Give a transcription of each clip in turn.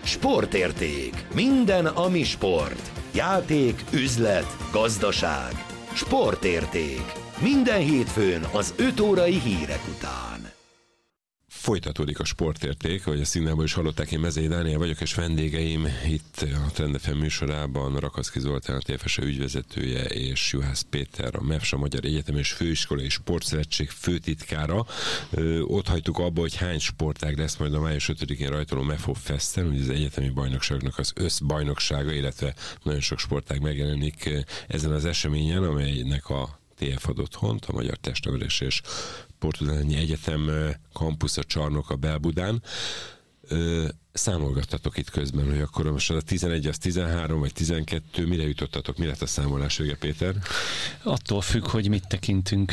Sportérték. Minden, ami sport. Játék, üzlet, gazdaság. Sportérték. Minden hétfőn az 5 órai hírek után. Folytatódik a Sportérték, ahogy a színában is hallották, én Mezei Dániel vagyok, és vendégeim itt a Trend FM műsorában Rakaszki Zoltán, a TFSE ügyvezetője, és Juhász Péter, a MEFSA Magyar Egyetem és Főiskolai Sportszövetség főtitkára. Ott hagytuk abba, hogy hány sportág lesz majd a május 5-én rajtoló MEFOB Festen, ugye az egyetemi bajnokságnak az összbajnoksága, illetve nagyon sok sportág megjelenik ezen az eseményen, amelynek a TF ad otthont, a Magyar Testnevelés és Sporttudományi Egyetem kampusza, csarnoka Belbudán. Számolgattatok itt közben, hogy akkor most a 11, az 13 vagy 12, mire jutottatok, mi lett a számolás vége, Péter? Attól függ, hogy mit tekintünk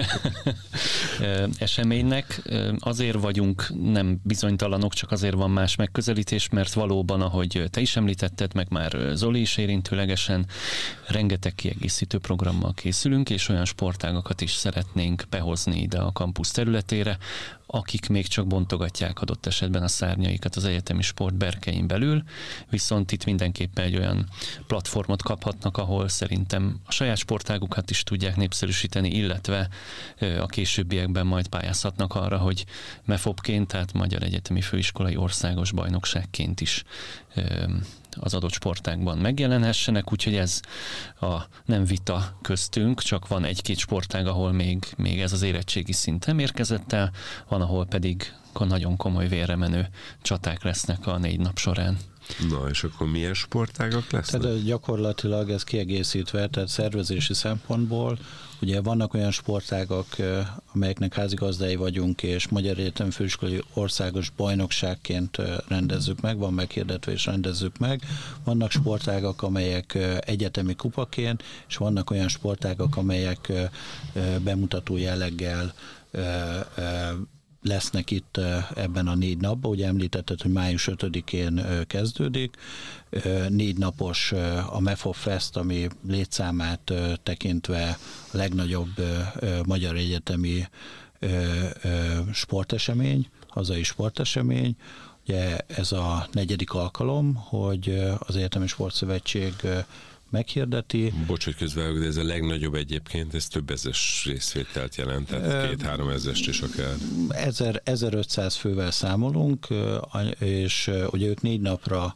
eseménynek. Azért vagyunk nem bizonytalanok, csak azért van más megközelítés, mert valóban, ahogy te is említetted, meg már Zoli is érintőlegesen, rengeteg kiegészítő programmal készülünk, és olyan sportágakat is szeretnénk behozni ide a kampusz területére, akik még csak bontogatják adott esetben a szárnyaikat az egyetemi sport berkein belül, viszont itt mindenképpen egy olyan platformot kaphatnak, ahol szerintem a saját sportágukat is tudják népszerűsíteni, illetve a későbbiekben majd pályázhatnak arra, hogy MEFOB-ként, tehát Magyar Egyetemi Főiskolai Országos Bajnokságként is az adott sportágban megjelenhessenek, úgyhogy ez a nem vita köztünk, csak van egy-két sportág, ahol még ez az érettségi szint nem érkezett el, van, ahol pedig nagyon komoly vérremenő csaták lesznek a 4 nap során. Na, és akkor milyen sportágak lesznek? Tehát gyakorlatilag ez kiegészítve, tehát szervezési szempontból, ugye vannak olyan sportágak, amelyeknek házigazdái vagyunk, és Magyar Egyetem Főiskolai Országos Bajnokságként rendezzük meg, van meghirdetve és rendezzük meg. Vannak sportágak, amelyek egyetemi kupaként, és vannak olyan sportágak, amelyek bemutató jelleggel lesznek itt ebben a 4 napban. Ugye említetted, hogy május 5-én kezdődik. 4 napos a MEFOB Fest, ami létszámát tekintve a legnagyobb magyar egyetemi sportesemény, hazai sportesemény. Ugye ez a 4. alkalom, hogy az Egyetemi Sportszövetség meghirdeti. Bocs, hogy közvágok, de ez a legnagyobb egyébként, ez több ezres részvételt jelent, tehát 2-3 ezrest is akár. 1500 fővel számolunk, és ugye ők 4 napra,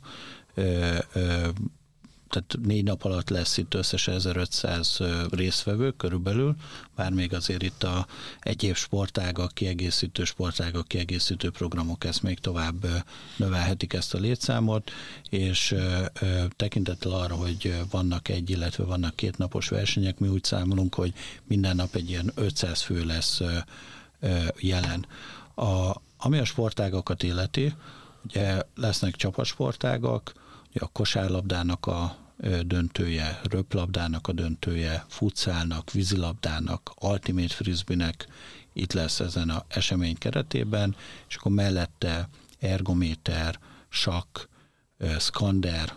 tehát 4 nap alatt lesz itt összesen 1500 résztvevő körülbelül, bár még azért itt a egyéb sportágak, kiegészítő programok ezt még tovább növelhetik ezt a létszámot, és tekintettel arra, hogy vannak illetve vannak 2 napos versenyek, mi úgy számolunk, hogy minden nap egy ilyen 500 fő lesz jelen. Ami a sportágakat illeti, ugye lesznek csapatsportágak, ugye a kosárlabdának a döntője, röplabdának a döntője, futszálnak, vízilabdának, ultimate frisbee-nek itt lesz ezen az esemény keretében, és akkor mellette ergométer, sakk, szkander,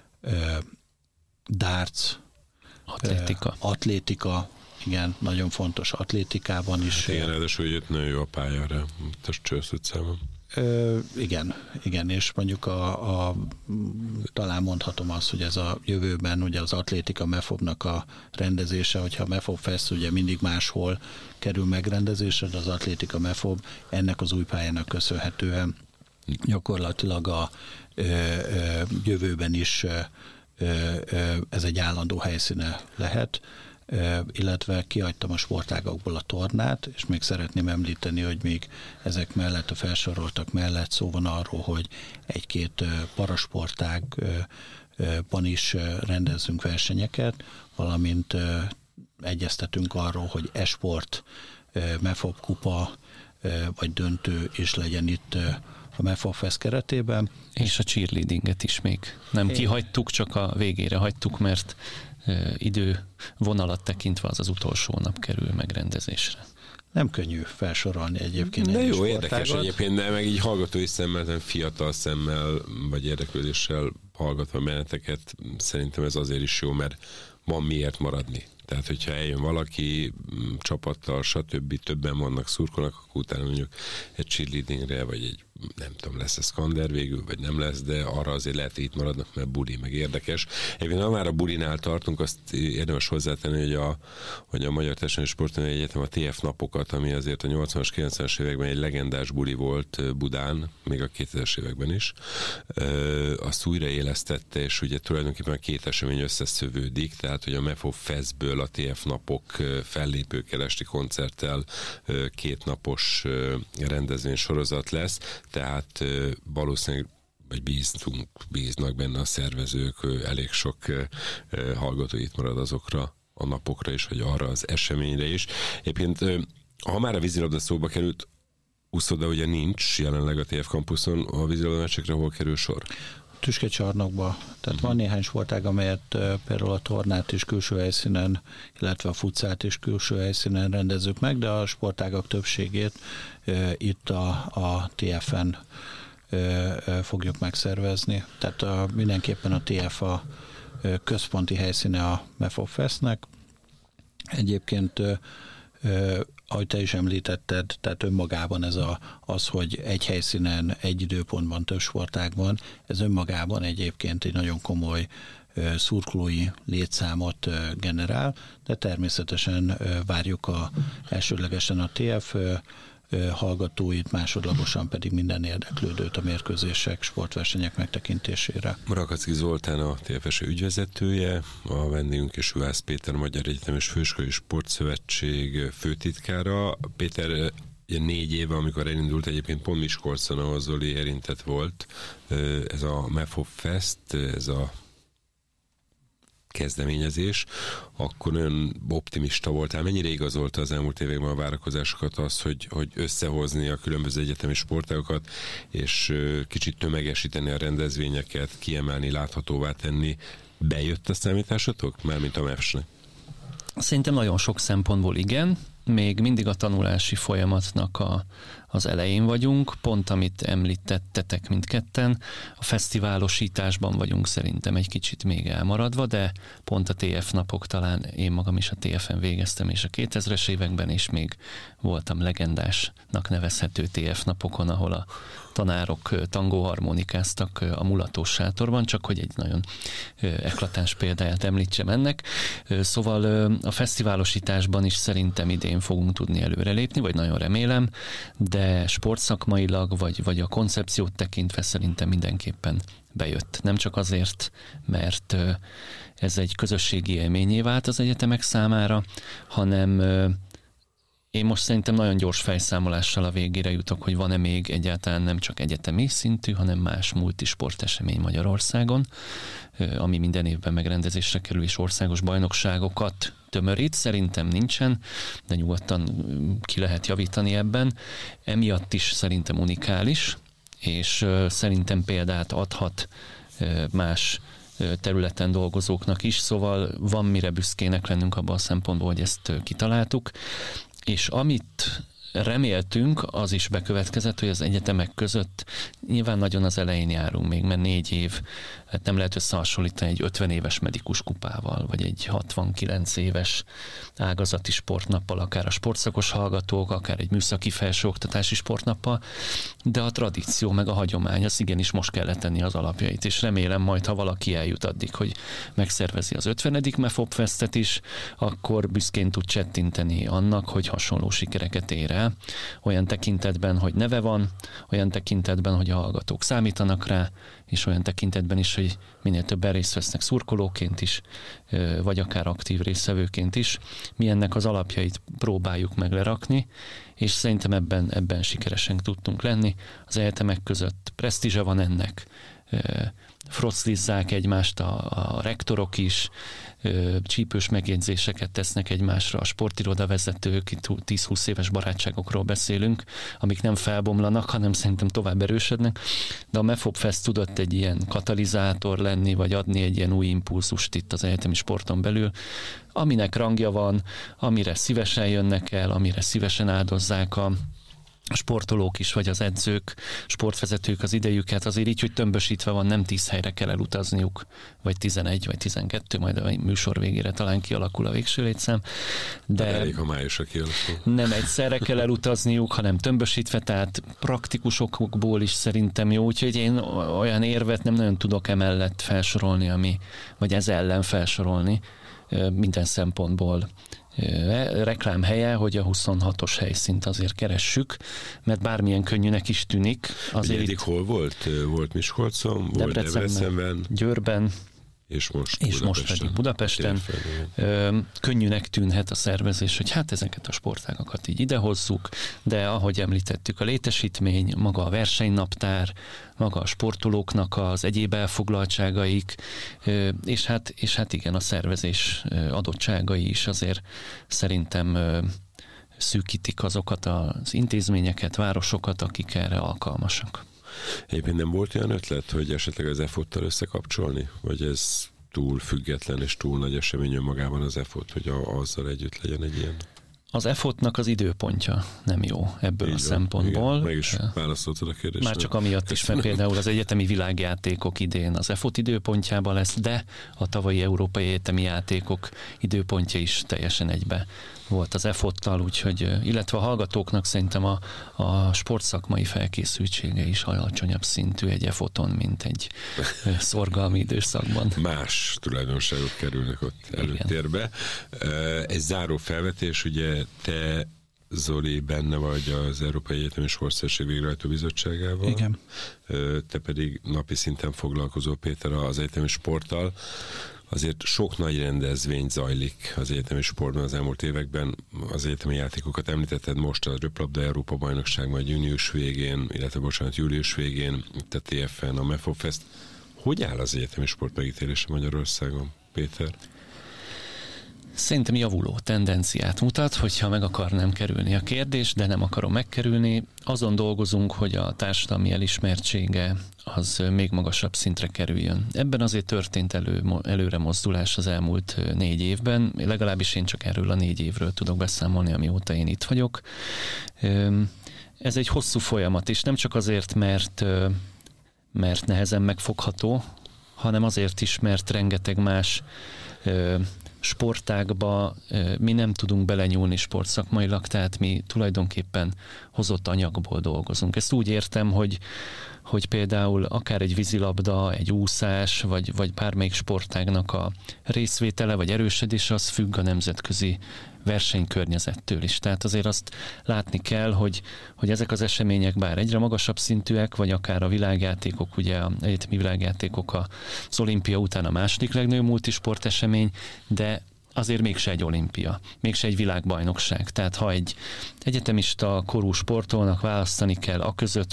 darts, atlétika, igen, nagyon fontos atlétikában is. Hát igen, ráadásul, hogy itt nagyon jó a pályára, itt a Csősz utcában. Igen, és mondjuk talán mondhatom azt, hogy ez a jövőben ugye az atlétika MEFOB-nak a rendezése, hogyha a MEFOB Fest ugye mindig máshol kerül megrendezésre, de az atlétika MEFOB ennek az új pályának köszönhetően gyakorlatilag a jövőben is ez egy állandó helyszíne lehet, illetve kihagytam a sportágakból a tornát, és még szeretném említeni, hogy még ezek mellett, a felsoroltak mellett szó van arról, hogy 1-2 parasportágban is rendezzünk versenyeket, valamint egyeztetünk arról, hogy e-sport, MEFOB kupa vagy döntő is legyen itt a MEFOB Fest keretében. És a cheerleadinget is még nem kihagytuk, csak a végére hagytuk, mert idő vonalat tekintve az utolsó nap kerül megrendezésre. Nem könnyű felsorolni egyébként. De jó, érdekes egyébként, de meg így hallgatói szemmel, nem fiatal szemmel, vagy érdeklődéssel hallgatva meneteket, szerintem ez azért is jó, mert van miért maradni. Tehát, hogyha eljön valaki csapattal, stb. Többen vannak, szurkolnak, akkor utána mondjuk egy cheerleadingre, vagy egy, nem tudom, lesz a szkander végül, vagy nem lesz, de arra azért lehet, hogy itt maradnak, mert buli, meg érdekes. Egyébként ha már a bulinál tartunk, azt érdemes hozzátenni, hogy a Magyar Testnevelő Sportanői Egyetem a TF napokat, ami azért a 80-as, 90-es években egy legendás buli volt Budán, még a 2000-es években is, azt újraélesztette, és ugye tulajdonképpen a két esemény összeszövődik, tehát hogy a MEFO Festből a TF napok fellépőkkel, esti koncerttel 2 napos rendezvénysorozat lesz, tehát valószínűleg vagy bíznak benne a szervezők, elég sok hallgató itt marad azokra a napokra is, vagy arra az eseményre is. Egyébként, ha már a vízilabda szóba került, úszoda ugye nincs jelenleg a TF Campuson, a vízilabda meccsekre hol kerül sor? Tüskecsarnokba. Tehát van néhány sportág, amelyet például a tornát is külső helyszínen, illetve a futszált is külső helyszínen rendezzük meg, de a sportágak többségét itt a TF-en fogjuk megszervezni. Tehát mindenképpen a TF a központi helyszíne a MEFO Festnek. Egyébként ahogy te is említetted, tehát önmagában ez az, hogy egy helyszínen, egy időpontban több sportág van, ez önmagában egyébként egy nagyon komoly szurkolói létszámot generál, de természetesen várjuk elsődlegesen a TF hallgatóit, másodlagosan pedig minden érdeklődőt a mérkőzések, sportversenyek megtekintésére. Rakacki Zoltán a TFS ügyvezetője, a vendégünk és Juhász Péter, Magyar Egyetemes Főiskolai Sportszövetség főtitkára. Péter, 4 éve, amikor elindult, egyébként pont Miskolcon, ahol Zoli érintett volt, ez a MEFO Fest, ez a kezdeményezés, akkor olyan optimista voltál. Mennyire igazolta az elmúlt években a várakozásokat az, hogy összehozni a különböző egyetemi sportágokat, és kicsit tömegesíteni a rendezvényeket, kiemelni, láthatóvá tenni? Bejött a számításotok? Mármint a MEFS-nek? Szerintem nagyon sok szempontból igen. Még mindig a tanulási folyamatnak az elején vagyunk, pont amit említettetek mindketten, a fesztiválosításban vagyunk szerintem egy kicsit még elmaradva, de pont a TF napok, talán én magam is a TF-en végeztem, és a 2000-es években is még voltam legendásnak nevezhető TF napokon, ahol a tanárok tangóharmonikáztak a mulatós sátorban, csak hogy egy nagyon eklatáns példáját említsem ennek. Szóval a fesztiválosításban is szerintem idén fogunk tudni előrelépni, vagy nagyon remélem, de sportszakmailag, vagy a koncepciót tekintve szerintem mindenképpen bejött. Nem csak azért, mert ez egy közösségi élményé vált az egyetemek számára, hanem én most szerintem nagyon gyors fejszámolással a végére jutok, hogy van-e még egyáltalán nem csak egyetemi szintű, hanem más multisportesemény Magyarországon, ami minden évben megrendezésre kerül, és országos bajnokságokat tömörít. Szerintem nincsen, de nyugodtan ki lehet javítani ebben. Emiatt is szerintem unikális, és szerintem példát adhat más területen dolgozóknak is, szóval van mire büszkének lennünk abban a szempontból, hogy ezt kitaláltuk. És amit reméltünk, az is bekövetkezett, hogy az egyetemek között nyilván nagyon az elején járunk még, mert 4 év, hát nem lehet összehasonlítani egy 50 éves medikus kupával, vagy egy 69 éves ágazati sportnappal, akár a sportszakos hallgatók, akár egy műszaki felsőoktatási sportnappal, de a tradíció meg a hagyomány, az igenis most kell letenni az alapjait, és remélem majd, ha valaki eljut addig, hogy megszervezi az 50. MEFOP Festet is, akkor büszkén tud csettinteni annak, hogy hasonló sikereket ér el, olyan tekintetben, hogy neve van, olyan tekintetben, hogy a hallgatók számítanak rá, és olyan tekintetben is, hogy minél többen részt vesznek szurkolóként is, vagy akár aktív résztvevőként is. Mi ennek az alapjait próbáljuk meg lerakni, és szerintem ebben sikeresen tudtunk lenni. Az egyetemek között presztízse van ennek, froclizzák egymást a rektorok is, csípős megjegyzéseket tesznek egymásra, a sportiroda vezetők, itt 10-20 éves barátságokról beszélünk, amik nem felbomlanak, hanem szerintem tovább erősödnek, de a MEFOP Fest tudott egy ilyen katalizátor lenni, vagy adni egy ilyen új impulzust itt az egyetemi sporton belül, aminek rangja van, amire szívesen jönnek el, amire szívesen áldozzák sportolók is, vagy az edzők, sportvezetők az idejüket azért így, hogy tömbösítve van, nem 10 helyre kell elutazniuk, vagy 11, vagy 12, majd a műsor végére talán kialakul a végső létszám. De elég, ha májusra kialakul. Nem egyszerre kell elutazniuk, hanem tömbösítve, tehát praktikus okokból is szerintem jó, úgyhogy én olyan érvet nem nagyon tudok emellett felsorolni, vagy ez ellen felsorolni minden szempontból. Reklámhelye, hogy a 26-os helyszínt azért keressük, mert bármilyen könnyűnek is tűnik. Azért eddig hol volt? Volt Miskolcon, volt Debrecenben, Győrben, és most pedig Budapesten. Könnyűnek tűnhet a szervezés, hogy hát ezeket a sportágakat így idehozzuk, de ahogy említettük, a létesítmény, maga a versenynaptár, maga a sportolóknak az egyéb elfoglaltságaik, és hát igen, a szervezés adottságai is azért szerintem szűkítik azokat az intézményeket, városokat, akik erre alkalmasak. Egyébként nem volt olyan ötlet, hogy esetleg az EFOT-tal összekapcsolni? Vagy ez túl független és túl nagy esemény önmagában az EFOT, hogy azzal együtt legyen egy ilyen? Az EFOT-nak az időpontja nem jó ebből így a van, szempontból. Igen, meg is válaszoltad a kérdést. Már csak amiatt is, mert például az egyetemi világjátékok idén az EFOT időpontjában lesz, de a tavalyi európai egyetemi játékok időpontja is teljesen egybe volt az EFOT-tal, úgyhogy, illetve a hallgatóknak szerintem a sportszakmai felkészültsége is alacsonyabb szintű egy EFOT-on, mint egy szorgalmi időszakban. Más tulajdonságok kerülnek ott előtérbe. Egy záró felvetés, ugye te, Zoli, benne vagy az Európai Egyetemi Sportszerzség Végrehajtó Bizottságával. Igen. Te pedig napi szinten foglalkozol, Péter, az egyetemi sporttal. Azért sok nagy rendezvény zajlik az egyetemi sportban az elmúlt években. Az egyetemi játékokat említetted most, a Röplabda Európa-bajnokság majd július végén, itt a TFN, a MEFOFest. Hogy áll az egyetemi sport megítélése Magyarországon, Péter? Szerintem javuló tendenciát mutat, hogyha meg akarnám kerülni a kérdést, de nem akarom megkerülni. Azon dolgozunk, hogy a társadalmi elismertsége az még magasabb szintre kerüljön. Ebben azért történt előre mozdulás az elmúlt 4 évben, legalábbis én csak erről a 4 évről tudok beszámolni, amióta én itt vagyok. Ez egy hosszú folyamat, és nem csak azért, mert nehezen megfogható, hanem azért is, mert rengeteg más sportágba mi nem tudunk belenyúlni sportszakmailag, tehát mi tulajdonképpen hozott anyagból dolgozunk. Ezt úgy értem, hogy például akár egy vízilabda, egy úszás, vagy bármelyik sportágnak a részvétele, vagy erősödése, az függ a nemzetközi versenykörnyezettől is. Tehát azért azt látni kell, hogy ezek az események bár egyre magasabb szintűek, vagy akár a világjátékok, ugye az egyetemi világjátékok az olimpia után a második legnagyobb multisport esemény, de azért mégse egy olimpia, mégse egy világbajnokság. Tehát ha egy egyetemista korú sportolónak választani kell aközött,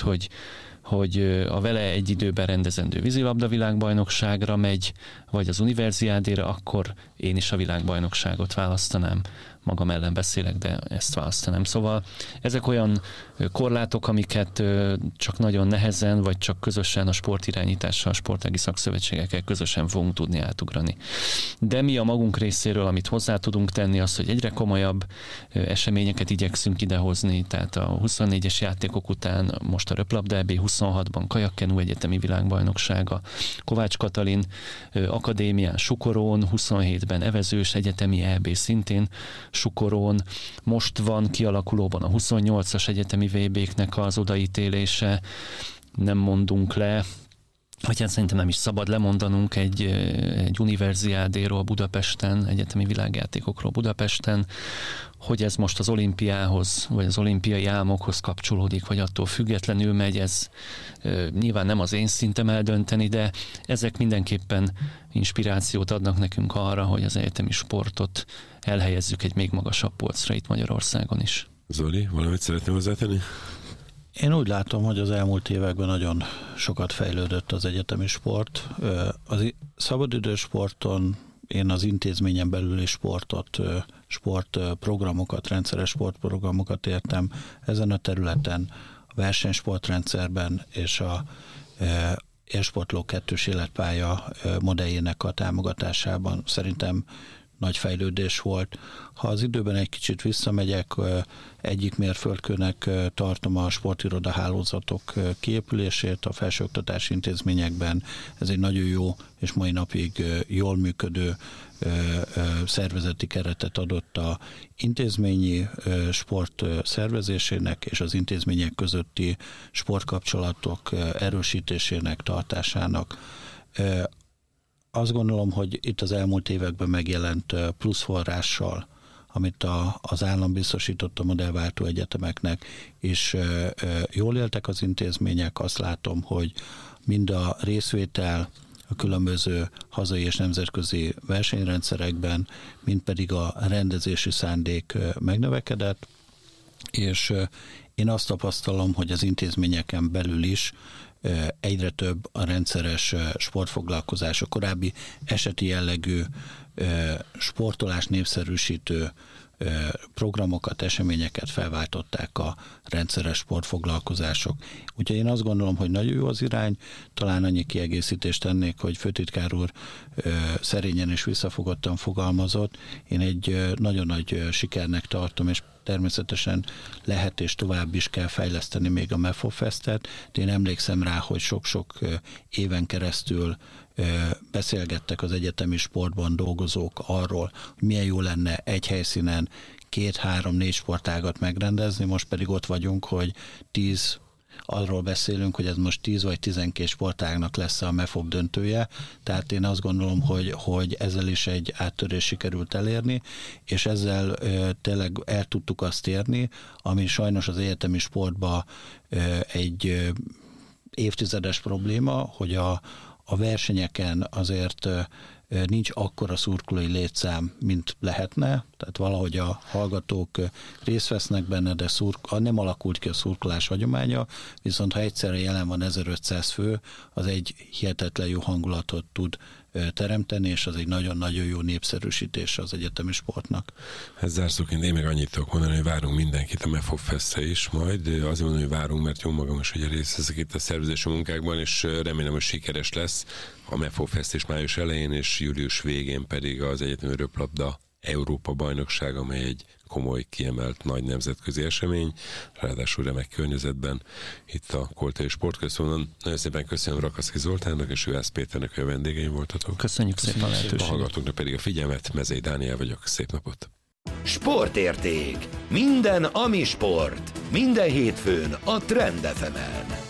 hogy a vele egy időben rendezendő vízilabda világbajnokságra megy, vagy az univerziádéra, akkor én is a világbajnokságot választanám. Magam ellen beszélek, de ezt választanám. Szóval ezek olyan korlátok, amiket csak nagyon nehezen, vagy csak közösen a sportirányítással, a sportági szakszövetségekkel közösen fogunk tudni átugrani. De mi a magunk részéről, amit hozzá tudunk tenni, az, hogy egyre komolyabb eseményeket igyekszünk idehozni, tehát a 24-es játékok után most a Röplabda EB 26-ban kajakkenu egyetemi világbajnoksága, Kovács Katalin akadémián Sukorón, 27-ben evezős egyetemi EB szintén Sukorón, most van kialakulóban a 28-as egyetemi VB-knek az odaítélése, nem mondunk le, vagy hát szerintem nem is szabad lemondanunk egy univerziádéról Budapesten, egyetemi világjátékokról Budapesten, hogy ez most az olimpiához, vagy az olimpiai álmokhoz kapcsolódik, vagy attól függetlenül megy, ez nyilván nem az én szintem eldönteni, de ezek mindenképpen inspirációt adnak nekünk arra, hogy az egyetemi sportot elhelyezzük egy még magasabb polcra itt Magyarországon is. Zoli, valamit szeretném hozzátenni? Én úgy látom, hogy az elmúlt években nagyon sokat fejlődött az egyetemi sport. Az szabadidősporton én az intézményen belüli sportprogramokat, rendszeres sportprogramokat értem ezen a területen, a versenysportrendszerben és a élsportló 2-s életpálya modelljének a támogatásában. Szerintem nagy fejlődés volt. Ha az időben egy kicsit visszamegyek, egyik mérföldkőnek tartom a sportiroda hálózatok kiépülését a felsőoktatási intézményekben. Ez egy nagyon jó és mai napig jól működő szervezeti keretet adott a intézményi sport szervezésének és az intézmények közötti sportkapcsolatok erősítésének, tartásának. Azt gondolom, hogy itt az elmúlt években megjelent pluszforrással, amit az állam biztosított a modellváltó egyetemeknek, és jól éltek az intézmények. Azt látom, hogy mind a részvétel a különböző hazai és nemzetközi versenyrendszerekben, mind pedig a rendezési szándék megnövekedett, és én azt tapasztalom, hogy az intézményeken belül is egyre több a rendszeres sportfoglalkozás. A korábbi eseti jellegű sportolás népszerűsítő programokat, eseményeket felváltották a rendszeres sportfoglalkozások. Úgyhogy én azt gondolom, hogy nagyon jó az irány, talán annyi kiegészítést tennék, hogy főtitkár úr szerényen és visszafogottan fogalmazott. Én egy nagyon nagy sikernek tartom, és természetesen lehet és tovább is kell fejleszteni még a MEFO Festet, de én emlékszem rá, hogy sok-sok éven keresztül beszélgettek az egyetemi sportban dolgozók arról, hogy milyen jó lenne egy helyszínen 2-3-4 sportágat megrendezni, most pedig ott vagyunk, hogy 10, arról beszélünk, hogy ez most 10 vagy 12 sportágnak lesz a MEFOB döntője, tehát én azt gondolom, hogy ezzel is egy áttörés sikerült elérni, és ezzel tényleg el tudtuk azt érni, ami sajnos az egyetemi sportban egy évtizedes probléma, hogy a versenyeken azért nincs akkora szurkolói létszám, mint lehetne, tehát valahogy a hallgatók részt vesznek benne, de nem alakult ki a szurkolás hagyománya, viszont ha egyszerre jelen van 1500 fő, az egy hihetetlen jó hangulatot tud teremteni, és az egy nagyon-nagyon jó népszerűsítés az egyetemi sportnak. Ez zárszóként én meg annyit tudok mondani, hogy várunk mindenkit a MEFOB Festre is majd. Azért mondom, hogy várunk, mert jó magam is ugye részt veszek itt a szervezési munkákban, és remélem, hogy sikeres lesz a MEFOB Fest is május elején, és július végén pedig az egyetemi röplabda Európa bajnokság, amely egy komoly, kiemelt nagy nemzetközi esemény, ráadásul remek környezetben, itt a Koltai Sportközpontban. Nagyon szépen köszönöm Rakaszki Zoltánnak és Juhász Péternek, hogy a vendégeim voltatok. Köszönjük szépen a lehetőséget. A hallgatóknak pedig a figyelmet, Mezei Dániel vagyok, szép napot! Sportérték. Minden, ami sport. Minden hétfőn a Trend FM-en.